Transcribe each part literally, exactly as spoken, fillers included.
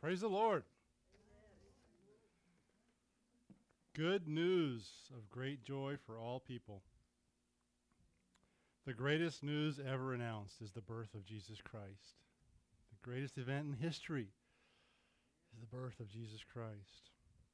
Praise the Lord. Good news of great joy for all people. The greatest news ever announced is the birth of Jesus Christ. The greatest event in history is the birth of Jesus Christ.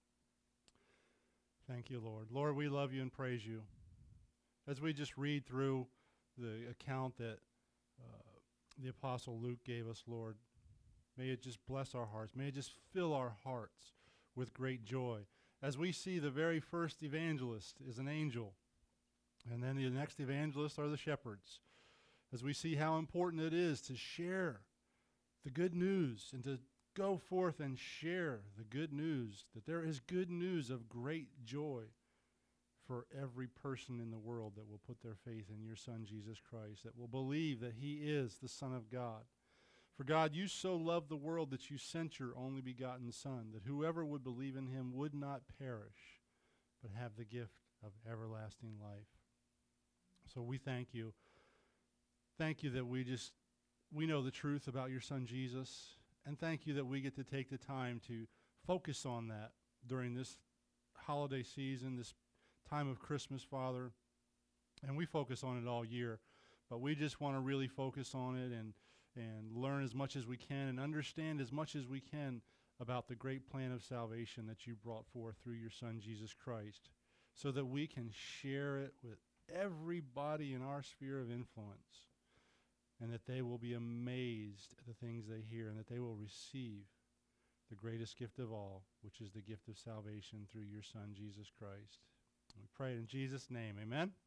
Thank you, Lord. Lord, we love you and praise you. As we just read through the account that uh, the Apostle Luke gave us, Lord, may it just bless our hearts. May it just fill our hearts with great joy. As we see the very first evangelist is an angel, and then the next evangelists are the shepherds. As we see how important it is to share the good news and to go forth and share the good news, that there is good news of great joy for every person in the world that will put their faith in your Son, Jesus Christ, that will believe that he is the Son of God. For God, you so loved the world that you sent your only begotten Son, that whoever would believe in him would not perish, but have the gift of everlasting life. So we thank you. Thank you that we just, we know the truth about your Son Jesus, and thank you that we get to take the time to focus on that during this holiday season, this time of Christmas, Father. And we focus on it all year, but we just want to really focus on it and and learn as much as we can and understand as much as we can about the great plan of salvation that you brought forth through your Son, Jesus Christ, so that we can share it with everybody in our sphere of influence, and that they will be amazed at the things they hear, and that they will receive the greatest gift of all, which is the gift of salvation through your Son, Jesus Christ. And we pray it in Jesus' name. Amen? Amen.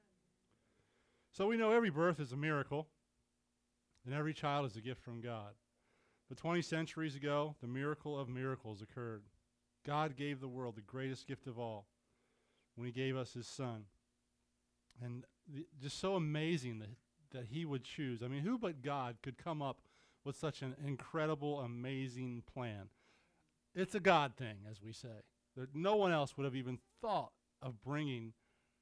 So we know every birth is a miracle, and every child is a gift from God. But twenty centuries ago, the miracle of miracles occurred. God gave the world the greatest gift of all when he gave us his Son. And the, just so amazing that, that he would choose. I mean, who but God could come up with such an incredible, amazing plan? It's a God thing, as we say. That no one else would have even thought of bringing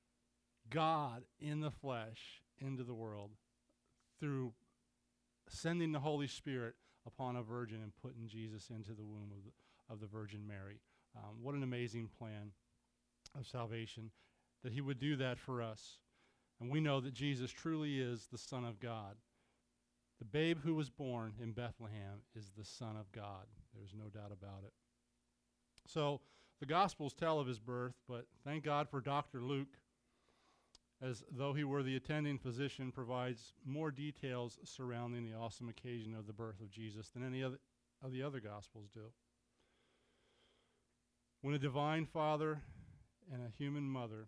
God in the flesh into the world through sending the Holy Spirit upon a virgin and putting Jesus into the womb of the, of the Virgin Mary. Um, what an amazing plan of salvation, that he would do that for us. And we know that Jesus truly is the Son of God. The babe who was born in Bethlehem is the Son of God. There's no doubt about it. So the Gospels tell of his birth, but thank God for Doctor Luke, as though he were the attending physician, provides more details surrounding the awesome occasion of the birth of Jesus than any other of the other Gospels do. When a divine father and a human mother,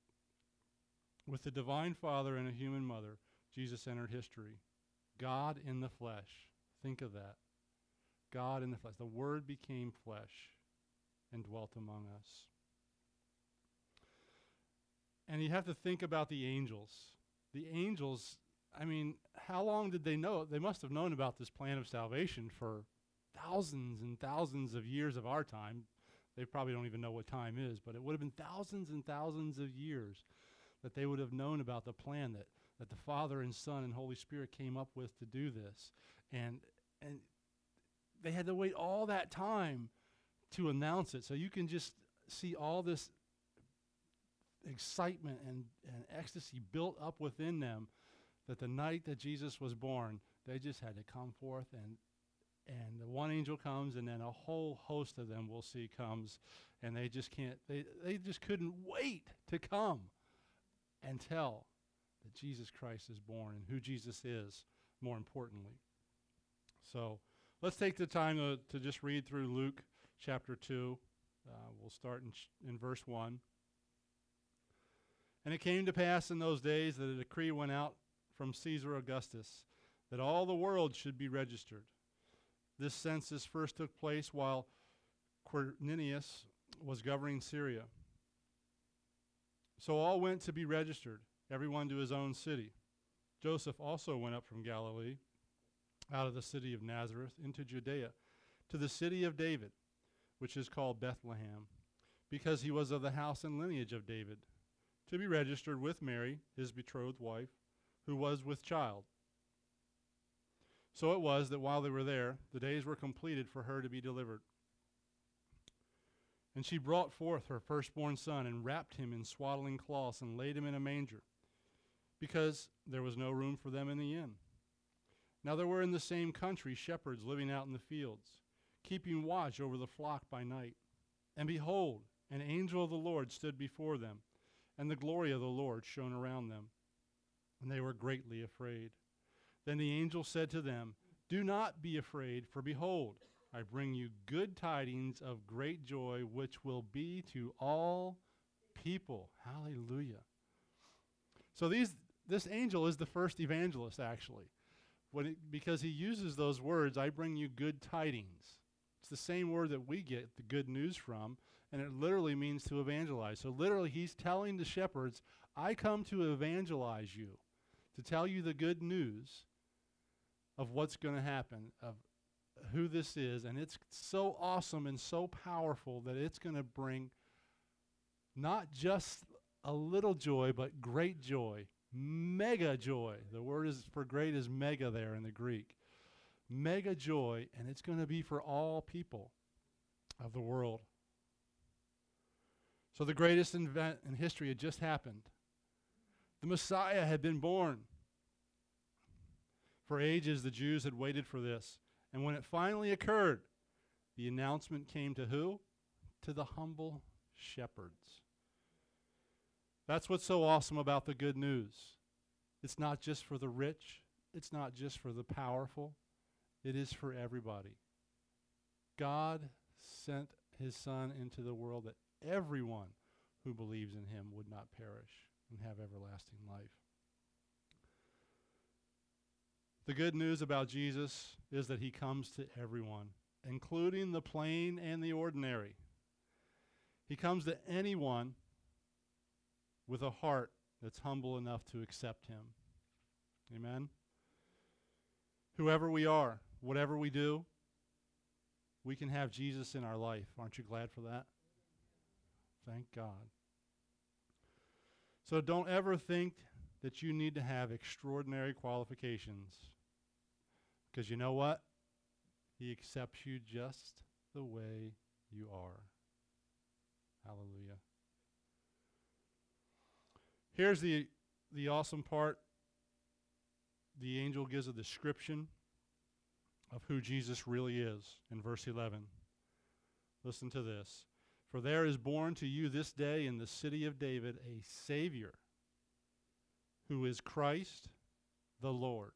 with the divine father and a human mother, Jesus entered history. God in the flesh. Think of that. God in the flesh. The Word became flesh and dwelt among us. And you have to think about the angels. The angels, I mean, how long did they know? They must have known about this plan of salvation for thousands and thousands of years of our time. They probably don't even know what time is, but it would have been thousands and thousands of years that they would have known about the plan that, that the Father and Son and Holy Spirit came up with to do this. And, and they had to wait all that time to announce it. So you can just see all this excitement and, and ecstasy built up within them, that the night that Jesus was born, they just had to come forth, and and the one angel comes, and then a whole host of them we'll see comes, and they just can't, they, they just couldn't wait to come and tell that Jesus Christ is born and who Jesus is, more importantly. So let's take the time to, to just read through Luke chapter two. Uh, we'll start in, ch- in verse one. And it came to pass in those days that a decree went out from Caesar Augustus that all the world should be registered. This census first took place while Quirinius was governing Syria. So all went to be registered, everyone to his own city. Joseph also went up from Galilee, out of the city of Nazareth, into Judea, to the city of David, which is called Bethlehem, because he was of the house and lineage of David, to be registered with Mary, his betrothed wife, who was with child. So it was that while they were there, the days were completed for her to be delivered. And she brought forth her firstborn son and wrapped him in swaddling cloths and laid him in a manger, because there was no room for them in the inn. Now there were in the same country shepherds living out in the fields, keeping watch over the flock by night. And behold, an angel of the Lord stood before them, and the glory of the Lord shone around them. And they were greatly afraid. Then the angel said to them, "Do not be afraid, for behold, I bring you good tidings of great joy, which will be to all people." Hallelujah. So these this angel is the first evangelist, actually, when it, because he uses those words, "I bring you good tidings." It's the same word that we get the good news from, and it literally means to evangelize. So literally he's telling the shepherds, I come to evangelize you, to tell you the good news of what's going to happen, of who this is. And it's so awesome and so powerful that it's going to bring not just a little joy, but great joy, mega joy. The word is for great is mega there in the Greek. Mega joy, and it's going to be for all people of the world. So the greatest event in history had just happened. The Messiah had been born. For ages, the Jews had waited for this. And when it finally occurred, the announcement came to who? To the humble shepherds. That's what's so awesome about the good news. It's not just for the rich. It's not just for the powerful. It is for everybody. God sent his Son into the world that everyone who believes in him would not perish and have everlasting life. The good news about Jesus is that he comes to everyone, including the plain and the ordinary. He comes to anyone with a heart that's humble enough to accept him. Amen? Whoever we are, whatever we do, we can have Jesus in our life. Aren't you glad for that? Thank God. So don't ever think that you need to have extraordinary qualifications. Because you know what? He accepts you just the way you are. Hallelujah. Here's the, the awesome part. The angel gives a description of who Jesus really is in verse eleven. Listen to this. For there is born to you this day in the city of David a Savior, who is Christ the Lord.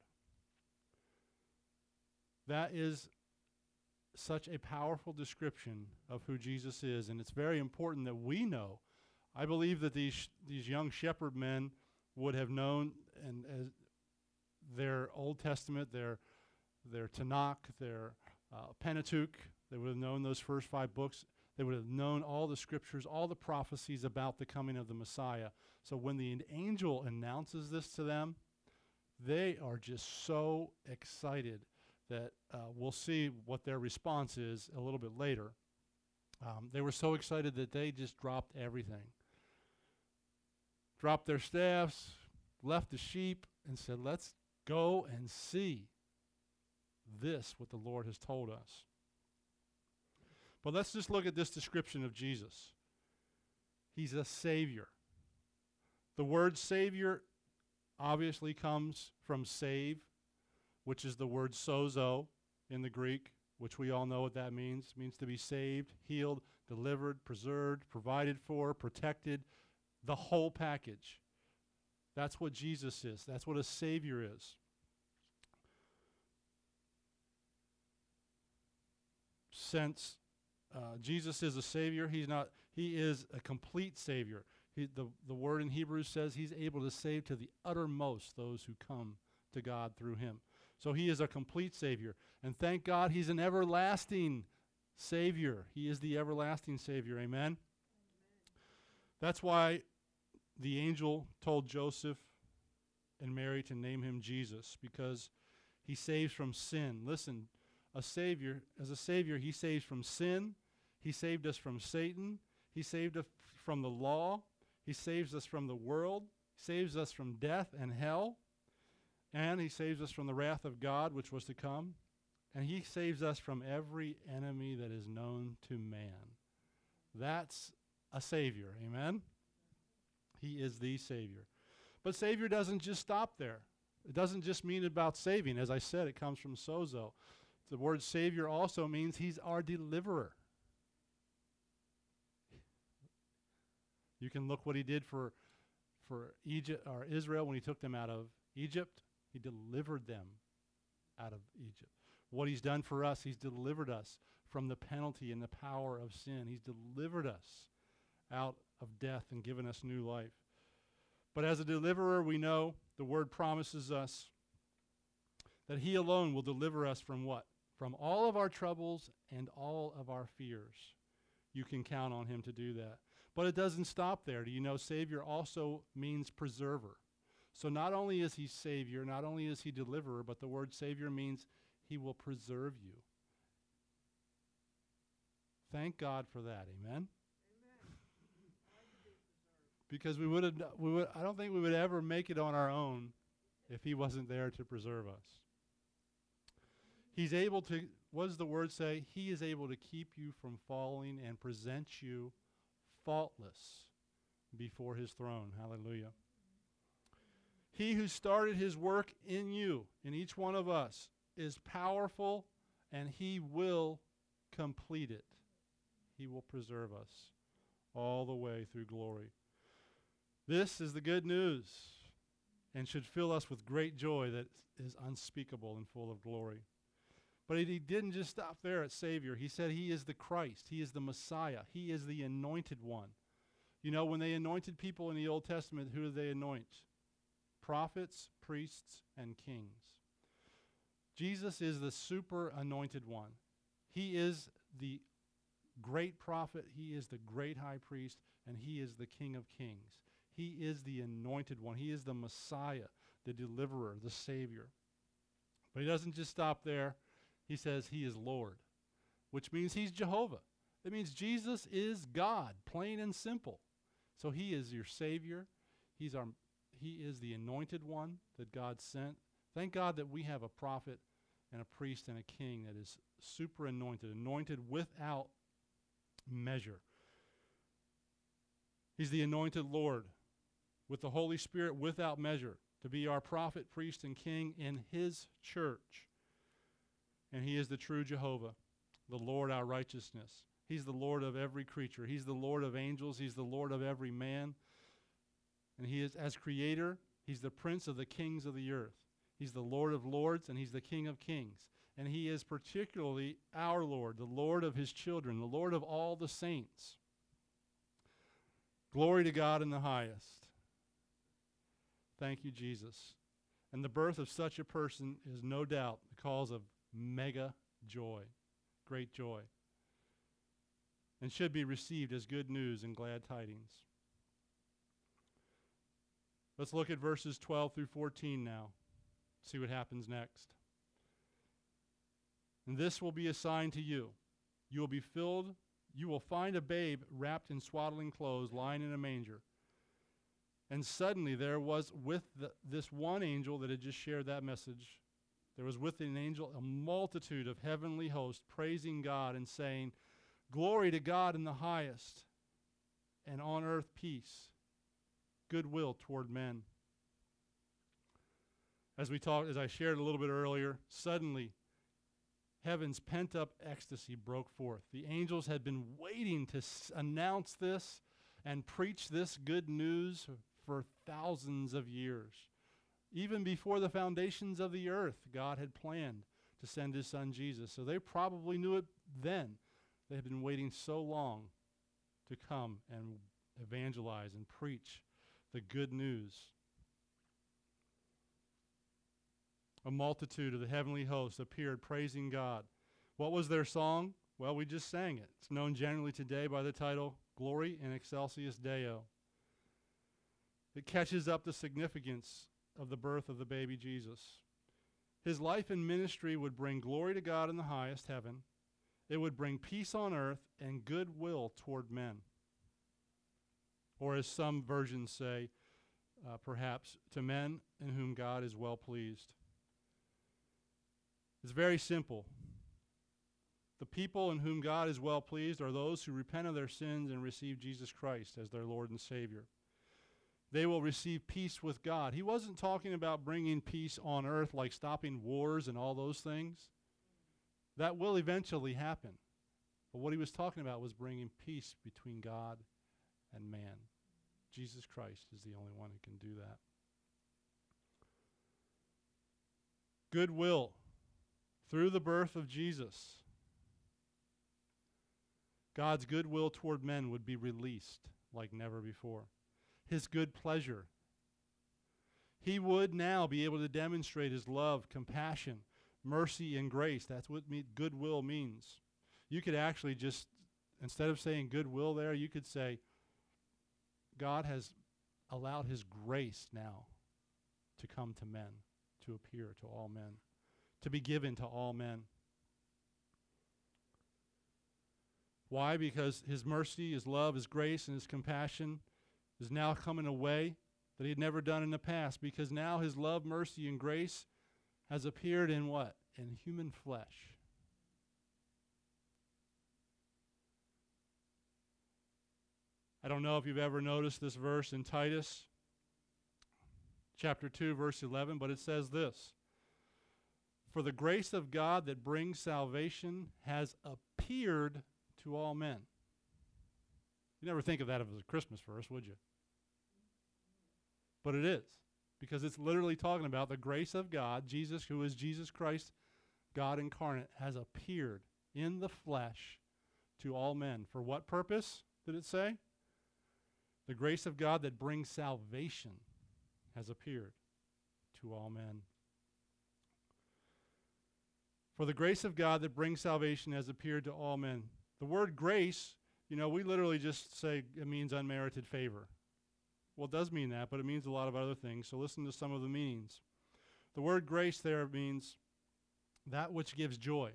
That is such a powerful description of who Jesus is, and it's very important that we know. I believe that these these young shepherd men would have known, and as their Old Testament, their their Tanakh, their uh, Pentateuch, they would have known those first five books. They would have known all the scriptures, all the prophecies about the coming of the Messiah. So when the angel announces this to them, they are just so excited that uh, we'll see what their response is a little bit later. Um, they were so excited that they just dropped everything. Dropped their staffs, left the sheep, and said, let's go and see this, what the Lord has told us. But let's just look at this description of Jesus. He's a Savior. The word Savior obviously comes from save, which is the word sozo in the Greek, which we all know what that means. It means to be saved, healed, delivered, preserved, provided for, protected, the whole package. That's what Jesus is. That's what a Savior is. Since uh, Jesus is a Savior, he's not. He is a complete Savior. He, the, the word in Hebrews says he's able to save to the uttermost those who come to God through him. So he is a complete Savior. And thank God he's an everlasting Savior. He is the everlasting Savior. Amen? Amen. That's why the angel told Joseph and Mary to name him Jesus, because he saves from sin. Listen, a Savior, as a Savior, he saves from sin. He saved us from Satan. He saved us from the law. He saves us from the world. He saves us from death and hell. And he saves us from the wrath of God, which was to come. And he saves us from every enemy that is known to man. That's a Savior, amen? He is the Savior. But Savior doesn't just stop there. It doesn't just mean about saving. As I said, it comes from sozo. The word Savior also means he's our deliverer. You can look what he did for, for Egypt or Israel when he took them out of Egypt. He delivered them out of Egypt. What he's done for us, he's delivered us from the penalty and the power of sin. He's delivered us out of death and given us new life. But as a deliverer, we know the word promises us that he alone will deliver us from what? From all of our troubles and all of our fears. You can count on him to do that. But it doesn't stop there. Do you know Savior also means preserver? So not only is he Savior, not only is he deliverer, but the word Savior means he will preserve you. Thank God for that. Amen? Because we would have, we would, I don't think we would ever make it on our own if he wasn't there to preserve us. He's able to, what does the word say? He is able to keep you from falling and present you faultless before his throne. Hallelujah. He who started his work in you, in each one of us, is powerful, and he will complete it. He will preserve us all the way through glory. This is the good news and should fill us with great joy that is unspeakable and full of glory. But he didn't just stop there at Savior. He said he is the Christ. He is the Messiah. He is the anointed one. You know, when they anointed people in the Old Testament, who did they anoint? Prophets, priests, and kings. Jesus is the super anointed one. He is the great prophet. He is the great high priest, and he is the King of kings. He is the anointed one. He is the Messiah, the deliverer, the Savior. But he doesn't just stop there. He says he is Lord, which means he's Jehovah. It means Jesus is God, plain and simple. So he is your Savior. He's our, he is the anointed one that God sent. Thank God that we have a prophet and a priest and a king that is super anointed, anointed without measure. He's the anointed Lord with the Holy Spirit without measure to be our prophet, priest, and king in his church. And he is the true Jehovah, the Lord our righteousness. He's the Lord of every creature. He's the Lord of angels. He's the Lord of every man. And he is, as creator, he's the prince of the kings of the earth. He's the Lord of lords, and he's the King of kings. And he is particularly our Lord, the Lord of his children, the Lord of all the saints. Glory to God in the highest. Thank you, Jesus. And the birth of such a person is no doubt the cause of mega joy, great joy, and should be received as good news and glad tidings. Let's look at verses twelve through fourteen now. See what happens next. And this will be a sign to you. You will be filled, you will find a babe wrapped in swaddling clothes, lying in a manger. And suddenly there was with the, this one angel that had just shared that message, there was with an angel a multitude of heavenly hosts praising God and saying, "Glory to God in the highest, and on earth peace, goodwill toward men." As we talked, as I shared a little bit earlier, suddenly heaven's pent-up ecstasy broke forth. The angels had been waiting to s- announce this and preach this good news for thousands of years. Even before the foundations of the earth, God had planned to send his son Jesus. So they probably knew it then. They had been waiting so long to come and evangelize and preach the good news. A multitude of the heavenly hosts appeared praising God. What was their song? Well, we just sang it. It's known generally today by the title, Glory in Excelsis Deo. It catches up the significance of the birth of the baby Jesus. His life and ministry would bring glory to God in the highest heaven. It would bring peace on earth and goodwill toward men. Or as some versions say, uh, uh, perhaps, to men in whom God is well pleased. It's very simple. The people in whom God is well pleased are those who repent of their sins and receive Jesus Christ as their Lord and Savior. They will receive peace with God. He wasn't talking about bringing peace on earth like stopping wars and all those things. That will eventually happen. But what he was talking about was bringing peace between God and man. Jesus Christ is the only one who can do that. Goodwill through the birth of Jesus. God's goodwill toward men would be released like never before. His good pleasure. He would now be able to demonstrate his love, compassion, mercy, and grace. That's what me- goodwill means. You could actually just, instead of saying goodwill there, you could say, God has allowed his grace now to come to men, to appear to all men, to be given to all men. Why? Because his mercy, his love, his grace, and his compassion is now come in a way that he had never done in the past, because now his love, mercy, and grace has appeared in what? In human flesh. I don't know if you've ever noticed this verse in Titus chapter two, verse eleven, but it says this: For the grace of God that brings salvation has appeared to all men. You never think of that as a Christmas verse, would you? But it is, because it's literally talking about the grace of God. Jesus, who is Jesus Christ, God incarnate, has appeared in the flesh to all men. For what purpose, did it say? The grace of God that brings salvation has appeared to all men. For the grace of God that brings salvation has appeared to all men. The word grace, you know, we literally just say it means unmerited favor. Well, it does mean that, but it means a lot of other things. So listen to some of the meanings. The word grace there means that which gives joy,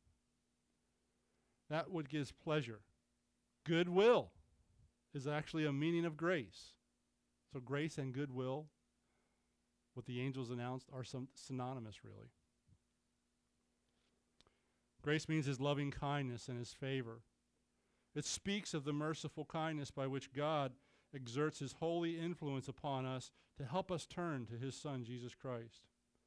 that which gives pleasure. Goodwill is actually a meaning of grace. So grace and goodwill, what the angels announced, are some synonymous, really. Grace means his loving kindness and his favor. It speaks of the merciful kindness by which God exerts his holy influence upon us to help us turn to his Son, Jesus Christ.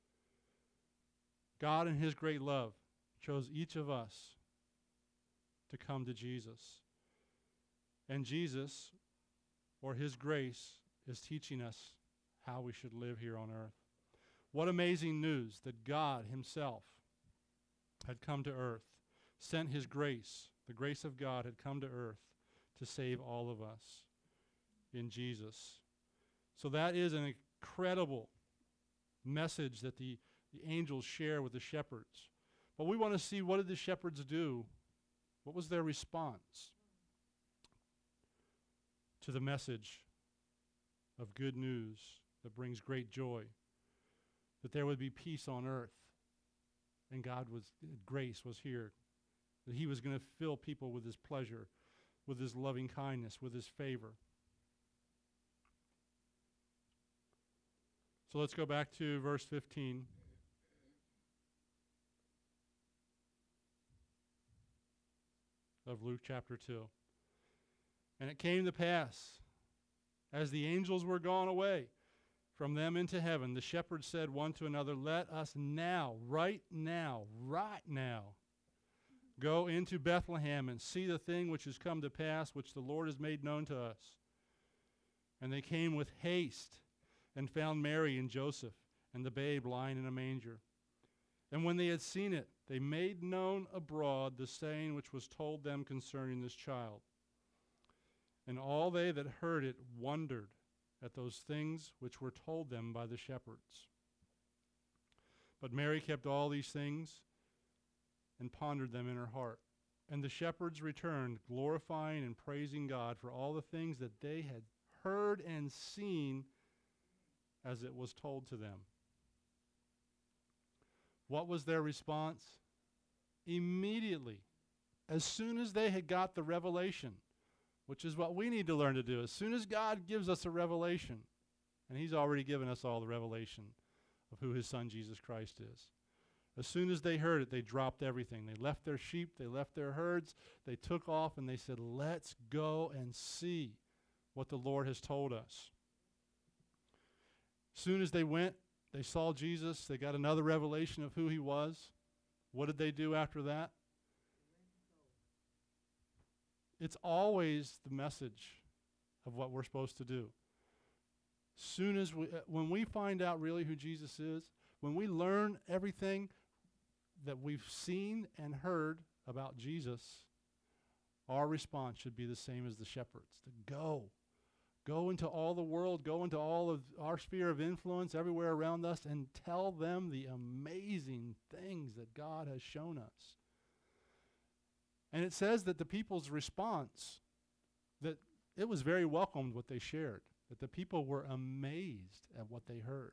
God, in his great love, chose each of us to come to Jesus. And Jesus, or his grace, is teaching us how we should live here on earth. What amazing news that God himself had come to earth, sent his grace, the grace of God had come to earth to save all of us in Jesus. So that is an incredible message that the, the angels share with the shepherds. But we want to see, what did the shepherds do? What was their response to the message of good news that brings great joy, that there would be peace on earth, and God was, grace was here, that he was going to fill people with his pleasure, with his loving kindness, with his favor. So let's go back to verse fifteen. Of Luke chapter two. And it came to pass, as the angels were gone away from them into heaven, the shepherds said one to another, Let us now, right now, right now, go into Bethlehem and see the thing which has come to pass, which the Lord has made known to us. And they came with haste and found Mary and Joseph and the babe lying in a manger. And when they had seen it, they made known abroad the saying which was told them concerning this child. And all they that heard it wondered at those things which were told them by the shepherds. But Mary kept all these things and pondered them in her heart. And the shepherds returned, glorifying and praising God for all the things that they had heard and seen as it was told to them. What was their response? Immediately, as soon as they had got the revelation, which is what we need to learn to do. As soon as God gives us a revelation, And he's already given us all the revelation of who his son Jesus Christ is. As soon as they heard it, they dropped everything. They left their sheep, they left their herds, they took off and they said, let's go and see what the Lord has told us. As soon as they went, they saw Jesus, they got another revelation of who he was. What did they do after that? It's always the message of what we're supposed to do. Soon as we, uh, when we find out really who Jesus is, when we learn everything that we've seen and heard about Jesus, our response should be the same as the shepherds, to go. Go into all the world, go into all of our sphere of influence everywhere around us and tell them the amazing things that God has shown us. And it says that the people's response, that it was very welcomed what they shared, that the people were amazed at what they heard.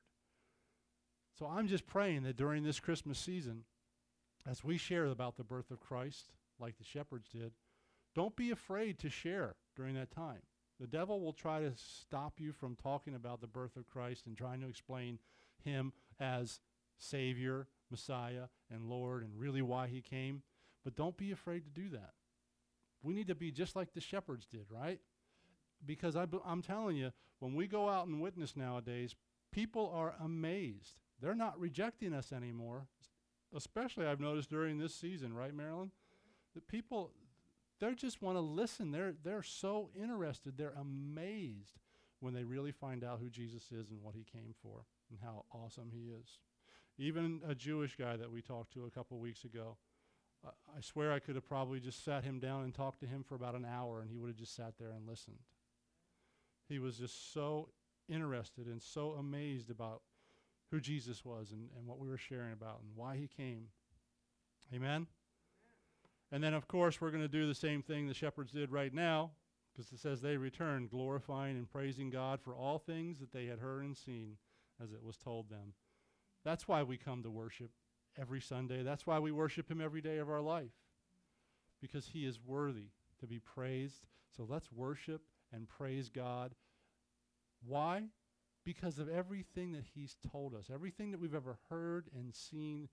So I'm just praying that during this Christmas season, as we share about the birth of Christ, like the shepherds did, don't be afraid to share during that time. The devil will try to stop you from talking about the birth of Christ and trying to explain him as Savior, Messiah, and Lord, and really why he came. But don't be afraid to do that. We need to be just like the shepherds did, right? Because I b- I'm telling you, when we go out and witness nowadays, people are amazed. They're not rejecting us anymore. Especially I've noticed during this season, right, Marilyn? That people, they just want to listen. They're, they're so interested. They're amazed when they really find out who Jesus is and what he came for and how awesome he is. Even a Jewish guy that we talked to a couple weeks ago, uh, I swear I could have probably just sat him down and talked to him for about an hour and he would have just sat there and listened. He was just so interested and so amazed about who Jesus was and, and what we were sharing about and why he came. Amen? And then, of course, we're going to do the same thing the shepherds did right now, because it says they returned, glorifying and praising God for all things that they had heard and seen as it was told them. That's why we come to worship every Sunday. That's why we worship him every day of our life, because he is worthy to be praised. So let's worship and praise God. Why? Because of everything that he's told us, everything that we've ever heard and seen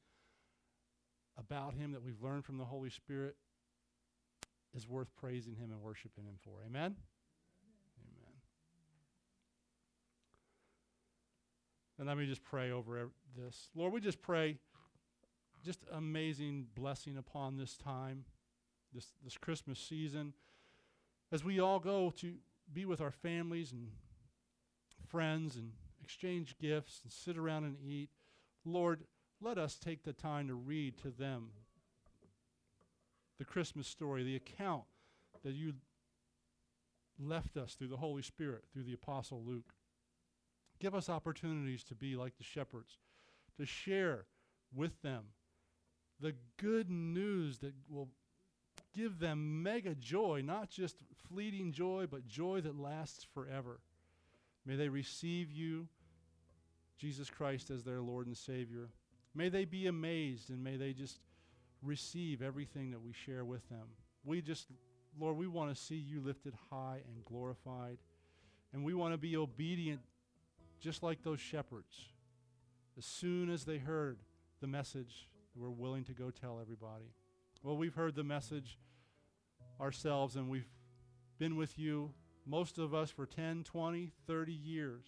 about him that we've learned from the Holy Spirit is worth praising him and worshiping him for. Amen? Amen. And let me just pray over ev- this. Lord, we just pray just amazing blessing upon this time, this, this Christmas season, as we all go to be with our families and friends and exchange gifts and sit around and eat. Lord, let us take the time to read to them the Christmas story, the account that you left us through the Holy Spirit, through the Apostle Luke. Give us opportunities to be like the shepherds, to share with them the good news that will give them mega joy, not just fleeting joy, but joy that lasts forever. May they receive you, Jesus Christ, as their Lord and Savior. May they be amazed and may they just receive everything that we share with them. We just, Lord, we want to see you lifted high and glorified. And we want to be obedient just like those shepherds. As soon as they heard the message, we're willing to go tell everybody. Well, we've heard the message ourselves and we've been with you, most of us, for ten, twenty, thirty years.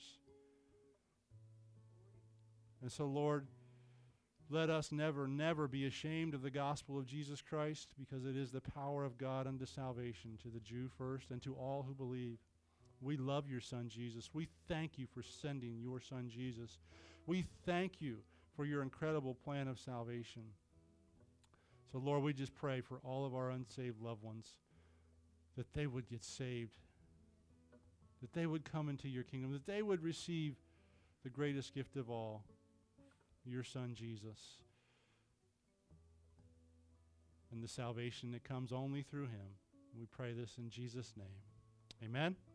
And so, Lord, let us never, never be ashamed of the gospel of Jesus Christ, because it is the power of God unto salvation to the Jew first and to all who believe. We love your Son, Jesus. We thank you for sending your Son, Jesus. We thank you for your incredible plan of salvation. So, Lord, we just pray for all of our unsaved loved ones, that they would get saved, that they would come into your kingdom, that they would receive the greatest gift of all, your Son, Jesus, and the salvation that comes only through him. We pray this in Jesus' name. Amen.